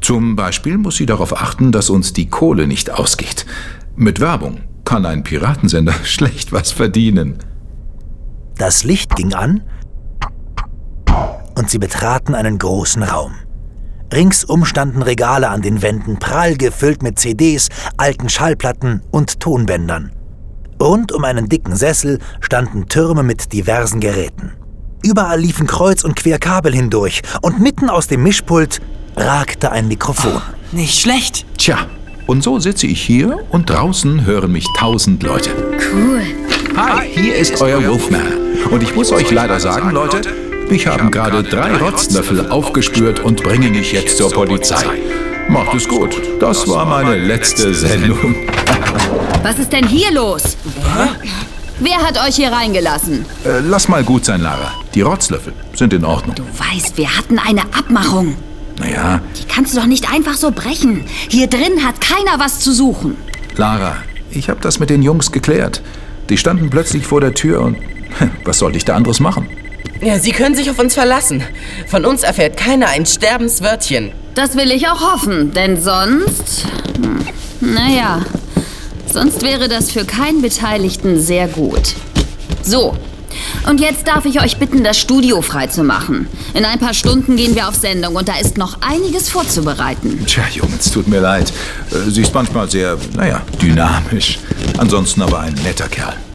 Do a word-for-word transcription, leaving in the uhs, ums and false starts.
Zum Beispiel muss sie darauf achten, dass uns die Kohle nicht ausgeht. Mit Werbung kann ein Piratensender schlecht was verdienen. Das Licht ging an und sie betraten einen großen Raum. Ringsum standen Regale an den Wänden, prall gefüllt mit C Ds, alten Schallplatten und Tonbändern. Rund um einen dicken Sessel standen Türme mit diversen Geräten. Überall liefen kreuz und quer Kabel hindurch und mitten aus dem Mischpult ragte ein Mikrofon. Oh, nicht schlecht. Tja, und so sitze ich hier und draußen hören mich tausend Leute. Cool. Hi, hier ist euer Wolfman. Und ich muss euch leider sagen, Leute, mich haben gerade drei Rotznöffel aufgespürt und bringen mich jetzt zur Polizei. Macht es gut. Das war meine letzte Sendung. Was ist denn hier los? Hä? Wer hat euch hier reingelassen? Äh, lass mal gut sein, Lara. Die Rotzlöffel sind in Ordnung. Du weißt, wir hatten eine Abmachung. Naja. Die kannst du doch nicht einfach so brechen. Hier drin hat keiner was zu suchen. Lara, ich habe das mit den Jungs geklärt. Die standen plötzlich vor der Tür und was sollte ich da anderes machen? Ja, Sie können sich auf uns verlassen. Von uns erfährt keiner ein Sterbenswörtchen. Das will ich auch hoffen, denn sonst... Hm, naja, sonst wäre das für keinen Beteiligten sehr gut. So, und jetzt darf ich euch bitten, das Studio freizumachen. In ein paar Stunden gehen wir auf Sendung und da ist noch einiges vorzubereiten. Tja, Jungs, tut mir leid. Sie ist manchmal sehr, naja, dynamisch. Ansonsten aber ein netter Kerl.